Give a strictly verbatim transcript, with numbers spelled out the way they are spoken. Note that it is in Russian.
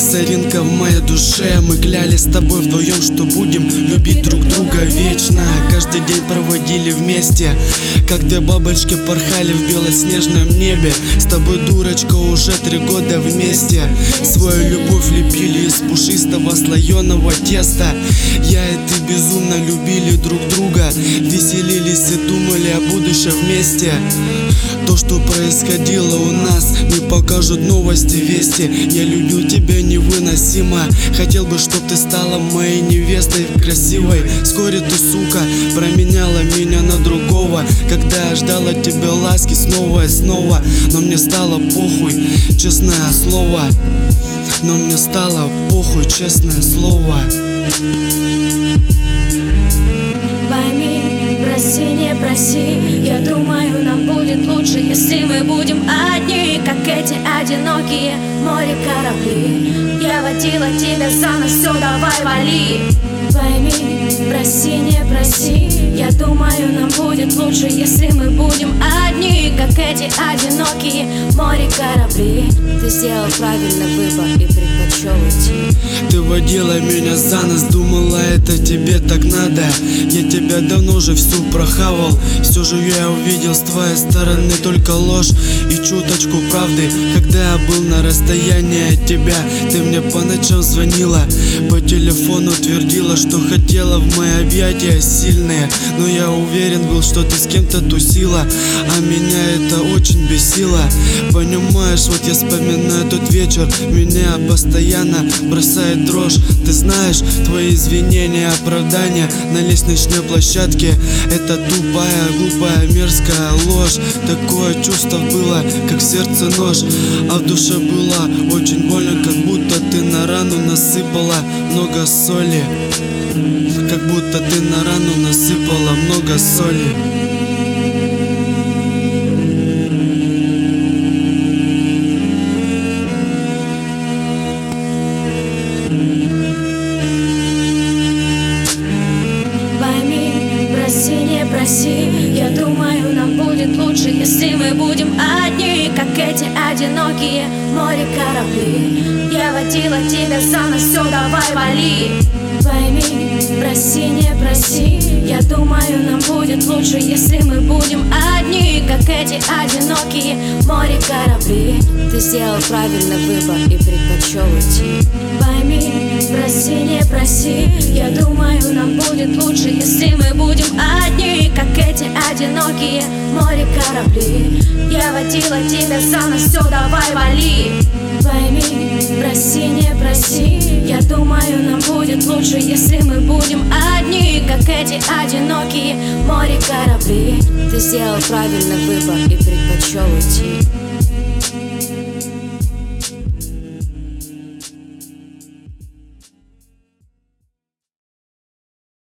соринка в моей душе. Мы клялись с тобой вдвоем, что будем любить друг друга вечно. Каждый день проводили вместе, как две бабочки порхали в белоснежном небе. С тобой, дурочка, уже три года вместе. Свою любовь лепили из пушистого слоеного теста. Я и ты безумно любили друг друга, веселились и думали о будущем вместе. То, что происходило у нас, не покажут новости, вести. Я любил тебя невыносимо, хотел бы, чтоб ты стала моей невестой красивой. Вскоре ты, сука, променяла меня на другого, когда я ждал от тебя ласки снова и снова. Но мне стало похуй, честное слово. Но мне стало похуй, честное слово. Пойми, проси, не проси. Я думаю, нам будет лучше, если мы будем одни, как эти одинокие море корабли. Я водила тебя за нос, все, давай вали. Пойми, проси, не проси. Я думаю, нам будет лучше, если мы будем одни, как эти одинокие море корабли. Ты сделал правильный выбор и предпочел уйти. Ты водила меня за нос, думала, это тебе так надо. Я тебя давно уже всю прохавал. Все же я увидел с твоей стороны только ложь и чуточку правды. Когда я был на расстоянии от тебя, ты мне по ночам звонила, по телефону твердила, что хотела в мои объятия сильные. Но я уверен был, что ты с кем-то тусила, а меня это очень бесило. Понимаешь, вот я вспоминаю тот вечер, меня постоянно бросает дрожь. Ты знаешь, твои извинения, оправдания на лестничной площадке — это тупая, глупая, мерзкая ложь. Такое чувство было, как в сердце нож, а в душе было очень больно, как будто ты на рану насыпала много соли. Как будто ты на рану насыпала много соли. Пойми, проси, не проси. Я думаю, нам будет лучше, если мы будем одни, как эти одинокие море корабли. Я водила тебя за нос, все, давай вали. Пойми, проси, не проси. Я думаю, нам будет лучше, если мы будем одни, как эти одинокие море корабли. Ты сделал правильный выбор и предпочел уйти. Пойми, проси, не проси. Я думаю, нам будет лучше, если мы будем одни, как эти одинокие море корабли. Я водила тебя за нос, все, давай вали. Пойми, проси, не проси. Я думаю, нам будет лучше, если мы будем одни, как эти одинокие море корабли. Ты сделал правильный выбор и предпочел уйти.